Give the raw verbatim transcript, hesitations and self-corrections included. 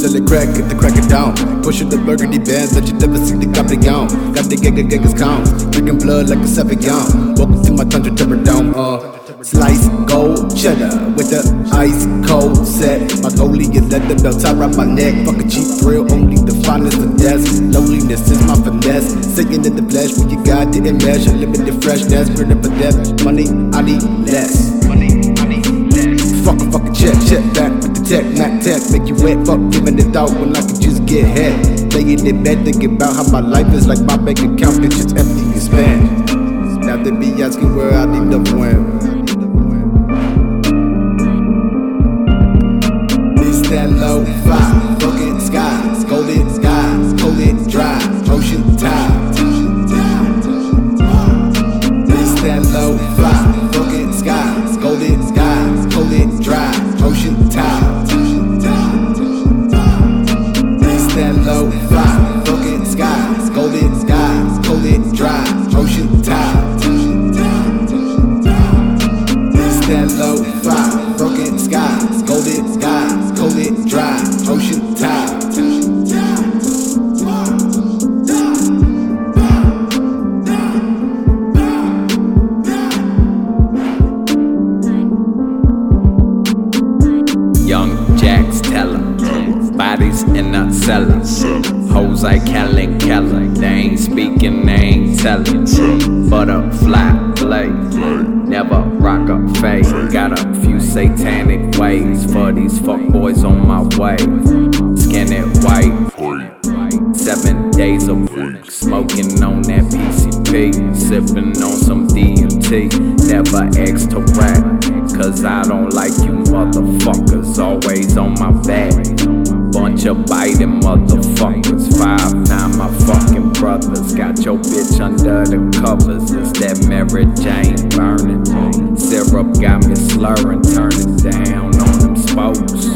till it crack, get the crack it down. Pushing the burgundy bands that you never see the copy on. Got the gang, gang, count. Drinking blood like a seven young. Welcome to my tundra temper dome. Uh, slice gold cheddar with the ice cold set. My goalie is leather belt tie around my neck. Fuck a cheap thrill, only the finest of death. Loneliness is my finesse. Singing in the flesh, when you got didn't measure. Limited freshness, burning for death. Money, I need less. Money, I need less. Fuck a fucking check, check back with the tech, not tech. Make you wet, fuck giving it out when I could just get head. Laying in bed, thinking about how my life is like my bank account, bitch, it's empty and spent. Now they be asking where I need the win. That low five, fucking skies, golden skies, golden dry, ocean tide. It's that low five, fucking skies, golden skies, golden dry, ocean tide. It's that low five, fucking skies, golden skies, golden dry, ocean tide. It's that low five, fucking skies, golden skies. Cold dry, ocean tide. Young Jacks teller, bodies in the cellar. Hoes like Helen Keller, they ain't speaking, they ain't telling. Butterfly play, never rock a fade. Got a few satanic ways for these fuck boys on my way. Skin it white, seven days a week. Smoking on that P C P, sipping on some D M T. Never X to rap, cause I don't like you motherfuckers. Always on my back, bunch of biting motherfuckers. Five time my fucking brothers. Got your bitch under the covers. It's that Mary Jane burning. Syrup got me slurring, turning down on them spokes.